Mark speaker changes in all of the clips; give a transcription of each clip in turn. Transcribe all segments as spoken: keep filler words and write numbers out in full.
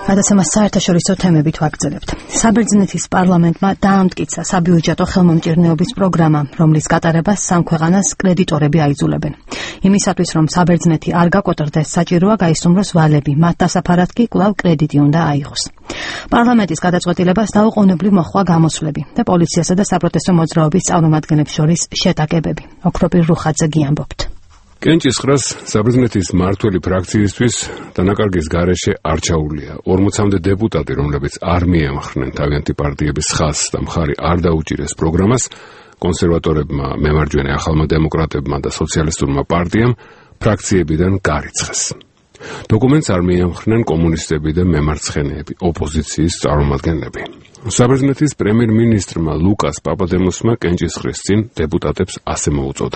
Speaker 1: გადაცემას საერთაშორისო თემებით ვაგრძელებთ. საბერძნეთის პარლამენტმა დაამტკიცა საბიუჯეტო ხელმომჭირნეობის პროგრამა, რომლის გატარებას სამ ქვეყანას კრედიტორები აიძულებენ. იმისათვის, რომ საბერძნეთი არ გაკოტრდეს, საჭიროა გაისუმროს ვალები, მათ დასაფარად კი კვლავ კრედიტი უნდა აიღოს. პარლამენტის გადაწყვეტილებას დაუყოვნებლივ მოჰყვა გამოსვლები და პოლიციასა და საპროტესტო მოძრაობის წარმომადგენლებს შორის შეტაკებები. ოქროპირ რუხაძე გიამბობთ.
Speaker 2: კენჭისყრას საბერძნეთის მმართველი ფრაქციისთვის დანაკარგის გარეშე არ ჩაუვლია. ორმოცამდე დეპუტატი, რომლებიც არ მიემხრნენ თავიანთი პარტიების ხაზს და მხარი არ დაუჭირეს პროგრამას, კონსერვატორებმა, მემარჯვენე ახალმა დემოკრატებმა და სოციალისტურმა პარტიამ ფრაქციებიდან გარიცხეს. დოკუმენტს არ მიემხრნენ კომუნისტები და მემარცხენეები, ოპოზიციის წარმომადგენლები. საბერძნეთის პრემიერ-მინისტრმა ლუკას პაპადემოსმა კენჭისყრის წინ დეპუტატებს ასე მოუწოდა.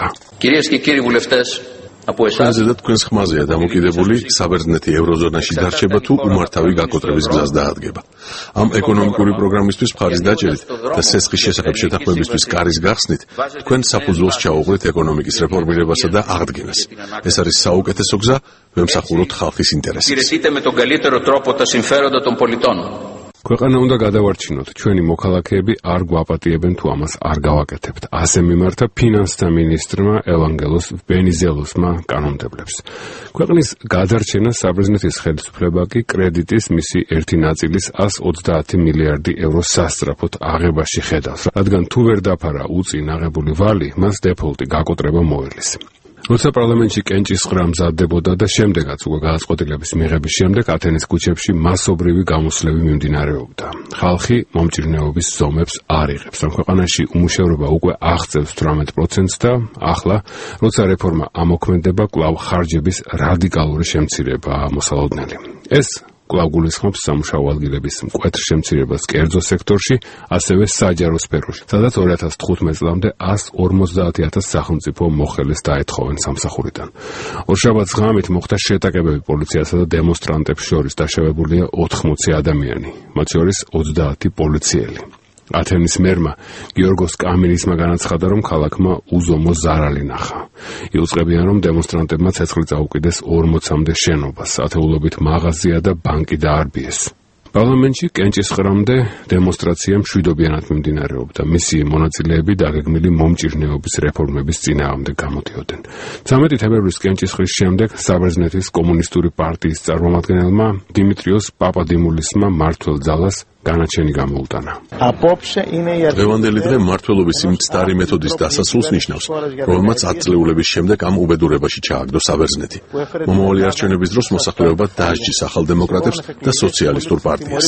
Speaker 3: Prezident თქვენს ხმაზეა დამოკიდებული საბერძნეთი ევროზონაში დარჩება თუ უმართავი გაკოტრების გზას დაადგება. ამ ეკონომიკური პროგრამისთვის მხარის დაჭერით და სესხის შესახებ შეთანხმებისთვის კარის გახსნით თქვენ საფუძველს ჩაუღრეთ ეკონომიკის რეფორმირებასა და აღდგენას. ეს არის საუკეთესო გზა, ვემსახუროთ ხალხის ინტერესებს.
Speaker 2: ქვეყანა უნდა გადავარჩინოთ, ჩვენი მოქალაქეები არ გვაპატიებენ თუ ამას არ გავაკეთებთ. ასე მიმართა ფინანსთა მინისტრმა ევანგელოს ვენიზელოსმა კანონმდებლებს. ქვეყნის გადარჩენა საბერძნეთის ხელისუფლება კი კრედიტის მისი ერთი ნაწილის εκατს ოცდაათი მილიარდი ევრო სასწრაფოდ აღებაში ხედავს, რადგან თუ ვერ დაფარა უწინ აღებული ვალი, მას დეფოლტი გაკოტრება მოელის. როცა პარლამენტში კენჭისყრა მზადდებოდა და შემდეგაც უკვე გადაწყვეტილების მიღების შემდეგ ათენის ქუჩებში მასობრივი გამოსვლები მიმდინარეობდა. ხალხი მომჭირნეობის ზომებს არ იღებს. ამ ქვეყანაში უმუშევრობა უკვე აღწევს თვრამეტ პროცენტს და ახლა, როცა რეფორმა ამოქმედება, კვლავ ხარჯების რადიკალური შემცირებაა მოსალოდნელი. ეს კვლავ გულისხმობს სამუშაო ადგილების მკვეთრ შემცირებას კერძო სექტორში, ასევე საჯარო სფეროში, სადაც ორი ათას თხუთმეტ წლამდე εκατს ორმოცდაათი ათას სახელმწიფო მოხელეს დაეთხოვენ სამსახურიდან. ორშაბათს ღამით მოხდა შეტაკებები პოლიციასა და დემონსტრანტებს შორის, დაშავებულია ოთხმოცი ადამიანი, მათ შორის ოცდაათი პოლიციელი. ათენის მერმა გიორგოს კამინისმა განაცხადა, რომ ქალაქმა უზომო ზარალი ნახა. იუწყებიან, რომ დემონსტრანტებმა ცეცხლი წაუკიდეს ორმოცამდე შენობას, ათეულობით მაღაზია და ბანკი დაარბიეს. პარლამენტში კენჭისყრამდე დემონსტრაცია მშვიდობიანად მიმდინარეობდა. მისი მონაწილეები დაგეგმილი მომჭირნეობის რეფორმების წინააღმდეგ გამოდიოდნენ. ცამეტი თებერვლის კენჭისყრის შემდეგ საბერძნეთის კომუნისტური პარტიის წარმომადგენელმა დიმიტრიოს პაპადიმულისმა მმართველ ძალას განაჩენი გამოუტანა.
Speaker 3: დღევანდელი დღე მმართველობის იმ მცდარი მეთოდის დასასრულს ნიშნავს, რომელმაც ათწლეულების შემდეგ ამ უბედურებაში ჩააგდო საბერძნეთი. მომავალი არჩევნების დროს მოსახლეობა დაასჯის ახალ დემოკრატებს და სოციალისტურ პარტიას.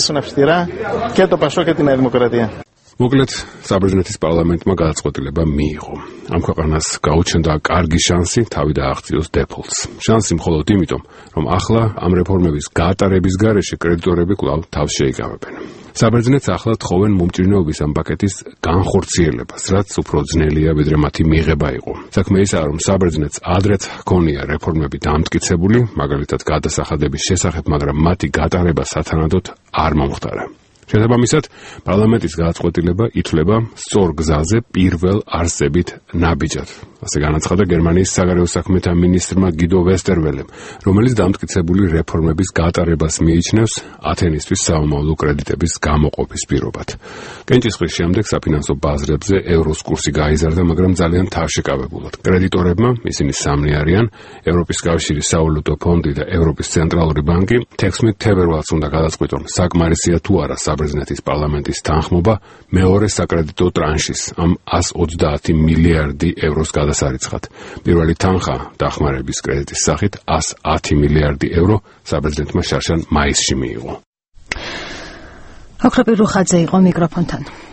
Speaker 2: მოკლედ, საბერძნეთის პარლამენტმა გადაწყვეტილება მიიღო. ამ ქვეყანას გაუჩნდა კარგი შანსი თავი დააღწიოს დეფოლტს. შანსი მხოლოდ იმიტომ, რომ ახლა ამ რეფორმების გატარების გარეშე კრედიტორები კვლავ თავს შეიკავებენ. საბერძნეთს ახლა თხოვენ მომჭირნეობის ამ პაკეტის განხორციელებას, რაც უფრო ძნელია, ვიდრე მათი მიღება იყო. საქმე ისაა, რომ საბერძნეთს ადრეც ჰქონია რეფორმები დამტკიცებული, მაგალითად გადასახადების შესახებ, მაგრამ მათი გატარება სათანადოდ არ მომხდარა. შესაბამისად, პარლამენტის გადაწყვეტილება ითვლება სწორ გზაზე პირველ არსებით ნაბიჯად. ასე განაცხადა გერმანიის საგარეო საქმეთა მინისტრმა გიდო ვესტერველემ, რომელიც დამტკიცებული რეფორმების გატარებას მიიჩნევს ათენისთვის სამომავლო კრედიტების გამოყოფის პირობად. კენჭისყრის შემდეგ საფინანსო ბაზრებზე ევროს კურსი გაიზარდა, მაგრამ ძალიან თავშეკავებულად. კრედიტორებმა, ისინი სამნი არიან, ევროპის კავშირის სავალუტო ფონდი და ევროპის ცენტრალური ბანკი, თექვსმეტ თებერვალს უნდა გადაწყვიტონ, საკმარისია თუ არა საბერძნეთის პარლამენტის თანხმობა მეორე საკრედიტო ტრანშის, ამ εκατს ოცდაათი მილიარდი ევროს გადასარიცხად. პირველი თანხა დახმარების კრედიტის სახით εκατს ათი მილიარდი ევრო საბერძნეთმა შარშან მაისში მიიღო.
Speaker 1: ოქროპირ რუხაძე იყო მიკროფონთან.